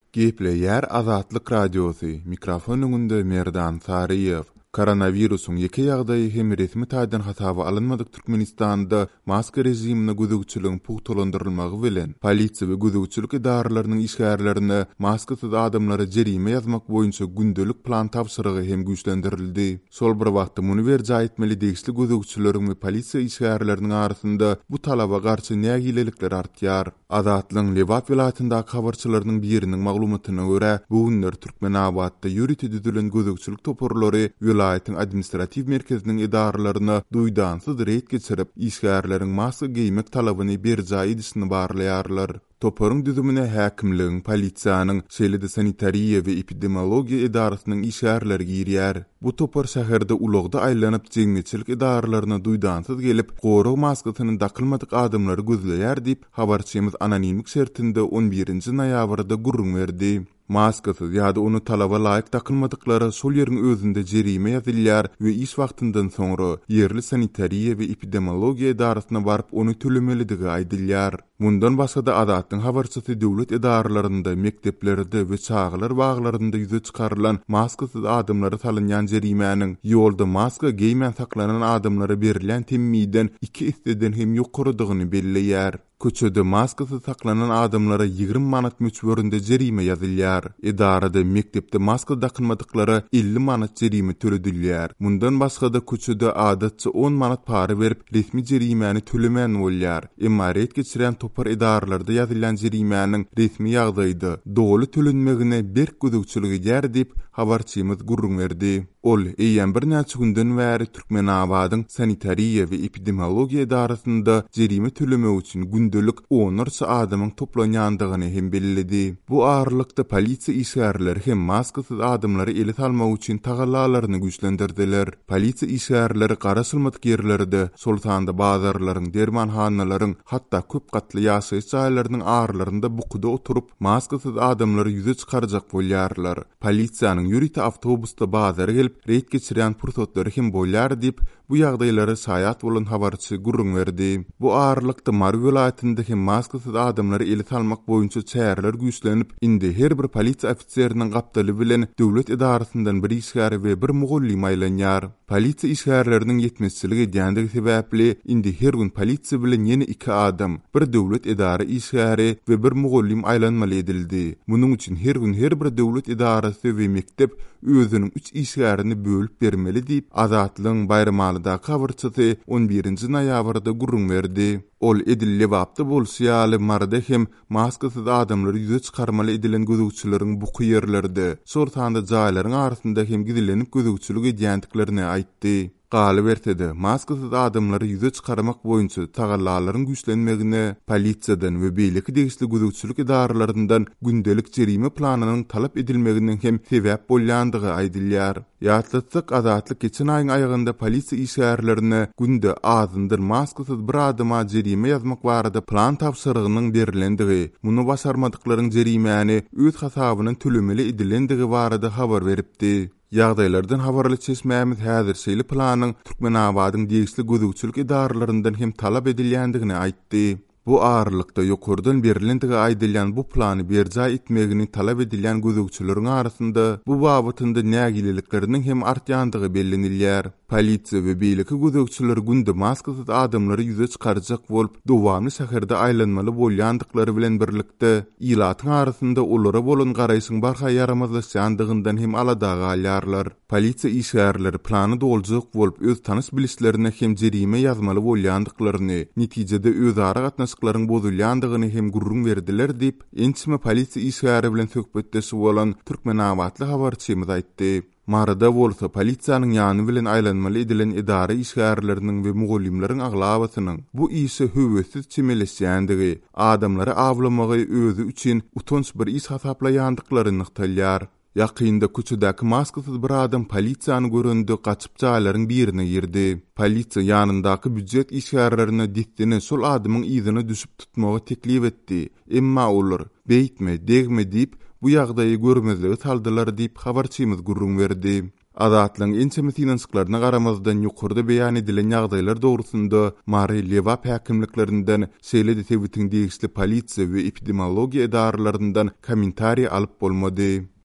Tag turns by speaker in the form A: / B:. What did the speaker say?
A: Geple yer Azatlyk Radiosu, mikrofon öňünde Merdan Sariýew. Koronawirusyň ýeke ýagdaýy hem resmi taýdan hasaba alynmadyk Türkmenistanda maska rejimine güdükçülügiň puhtalandyrylmagy bilen polisiýa we güdükçülük idaralarynyň işgärlerini maskasyz adamlara jerime ýazmak boýunça gündelik plan tapşyrygy hem güýçlendirildi. Sol bir wagtda muny berje aýtmaly degişli güdükçüleriň we polisiýa işgärleriniň arasynda bu talaba garşy nägilelikler artýar. Azatlyň Lewat vilayatyndaky habarçylarynyň biriniň maglumatyna görä, bu günler Türkmenabadda ýürüti düzülen güdükçülük toporlary vilayatyň administrativ merkeziniň idaralaryna duýdansız reýt geçirip, işgärleriň maska giymek talabyny berje edişini barlaýarlar. Toporun düzümüne häkimligiň, polisiýanyň, şeýle-de sanitariýa we epidemiologiýa idarasynyň işgärleri girýär. Bu topor şäherde ulugda aýlanyp jeňmeçilik idaralaryna duýdansız gelip, goru maskasyny dakylmadyk adamlary gözleýär diýip habarçymyz anonimlik şertinde 11-nji noýabrda gurrun berdi. Maskasyz ýa-da onu talaba laýyk takylmadyklary şol ýeriň özünde jerime ýazylýar we iş wagtyndan soňra ýerli sanitariýa we epidemiologiýa idarasyna baryp onu tölemelidigi aýdylýar. Mundan başga da Azatlyň habarçysy döwlet idaralarynda, mekdeplerinde we çağlar baglarynda ýüze çykarylan maskasyz adamlara salynýan jerimäniň ýolda maska giýmän saklanan adamlara berilen temmiden 2 isteden hem ýokarydygyny belleýär. Köçede maskasyz saklanan adamlara 20 manat möçberinde jerime ýazylýar. Idarada mektepde maska dakylmadyklara 50 manat jerime töledilýär. Mundan başga da köçede adatça 10 manat para berip resmi jerimäni tölemän bolýar. Emma reýt geçiren topar idaralarda ýazylan jerimäniň resmi ýagdaýda dogly tölenmegine berk güdükçüligi ýer diýip habarçymyz gurrun berdi. Ol eýen bir näçe günden bäri Türkmenabadyň sanitariýa we epidemiologiýa idarasynda jerime tölemek üçin gündelik 10 adamyň toplanýandygyny hem bellädi. Bu aralykda polisiýa işgärleri hem maskasyz adamlary ele salmak üçin tagallalaryny güýçlendirdiler. Polisiýa işgärleri garaşylmadyk ýerlerde, sultanda bazarlaryň, dermanhanalaryň, hatda köp gatly ýaşaýyş jaýlarynyň arlarynda bukuda oturup maskasyz adamlary ýüze çykarjak bolýarlar. Polisiýanyň ýürüti awtobusda bazara gelip reýt geçiren pursatları hem bolýar diýip bu ýagdaýlary saýat bolan habarçy gurrun berdi. Bu aralykda Mar vilayatynda hem maskasyz adamlary ele salmak boýunça çäherler güýçlenip, indi her bir polisiýa ofisieriniň gapdaly bilen döwlet idarasyndan bir işgär we bir mugullim aýlanýar. Polisiýa işgärleriniň ýetmezçiligi edýändigi sebäpli indi her gün polisiýa bilen ýene 2 adam, bir döwlet idara işgäri we bir mugullim aýlanmaly edildi. Munyň üçin her gün her bir döwlet idarasy we mektep özüniň 3 işgärini bölüp bermeli diýip Azatlyň bayramalyda habarçysy 11-nji noýabrda gurrun berdi. Ol edilli wagtda bolsaýaly marda hem maskasyz adamlary ýüze çykarmaly edilen güdükçüleriň bu ýerlerde, sortanda jaýlaryň arasynda hem gidilenip güdükçülük edýändiklerini aýtdy. Galy bertede maskasyz adamlary ýüze çykarmak boýunça tagallalaryň güýçlenmegine polisiýadan we beýleki degişli güdükçülük idaralaryndan gündelik jerime planynyň talap edilmeginden hem sebäp bolýandygy aýdylýar. Ýatlatsak Azatlyk geçen aýyň aýagynda polisiýa işgärlerine günde azyndyr maskasyz bir adama jerime ýazmak barada plan tapşyrygynyň berilendigi, muny başarmadyklaryň jerimäni öz hasabynyň tölemeli edilendigi barada habar beripdi. Ýagdaýlardan habarly çeşmämiz häzir şeýle planyň Türkmenabadyň degişli güdükçülük idaralaryndan hem talap edilýändigini aýtdy. Bu aralykda ýokurdan berilendigi aýdylýan bu plany berje etmegini talap edilýän güdükçüleriň arasynda bu babatynda nägilelikleriniň hem artýandygy bellenilýär. Polisiýa we beýleki güdükçüler günde maskasyz adamlary ýüze çykarjak bolup, dowamly şäherde aýlanmaly bolýandyklary bilen birlikde ýylatyň arasynda olara bolan garaýşyň barha yaramazlaşýandygyndan hem aladaga alýarlar. Polisiýa işgärleri plany doljak bolup, öz tanys bilişlerine hem jerime ýazmaly bolýandyklaryny, netijede özara gatnaşyklaryň bozulýandygyny hem gurrun berdiler diýip, ençime polisiýa işgäri bilen söhbetdeşip bolan Türkmenabadly habarçymyz aýtdy. Marada bolsa polisiýanyň ýany bilen aýlanmaly edilen idara işgärleriniň we mugullimleriň aglabatynyň bu işe höwesiz çimelesýändigi, adamlary awlamagy özü üçin utanç bir iş hasaplaýandyklaryny ýykdylýar. Ýakynda köçedäki maskasyz bir adam polisiýany görende gaçyp jaýlaryň birine girdi. Polisiýa ýanyndaky büdjet işgärlerine diýdini şol adamyň ýygyny düşüp tutmagy teklip etdi. Emma olar beýtme, degme diýip bu ýagdaýy görmezligi saldylar diýip habarçymyz gurrun berdi. Azatlyň ençeme finansyklaryna garamazdan ýokurda beýan edilen ýagdaýlar dogrusynda Mary Lewap häkimliklerinden Seýle Tebitiň degisli polisiýa we epidemiologiýa edaralarynyň kommentariýa alyp bolmady.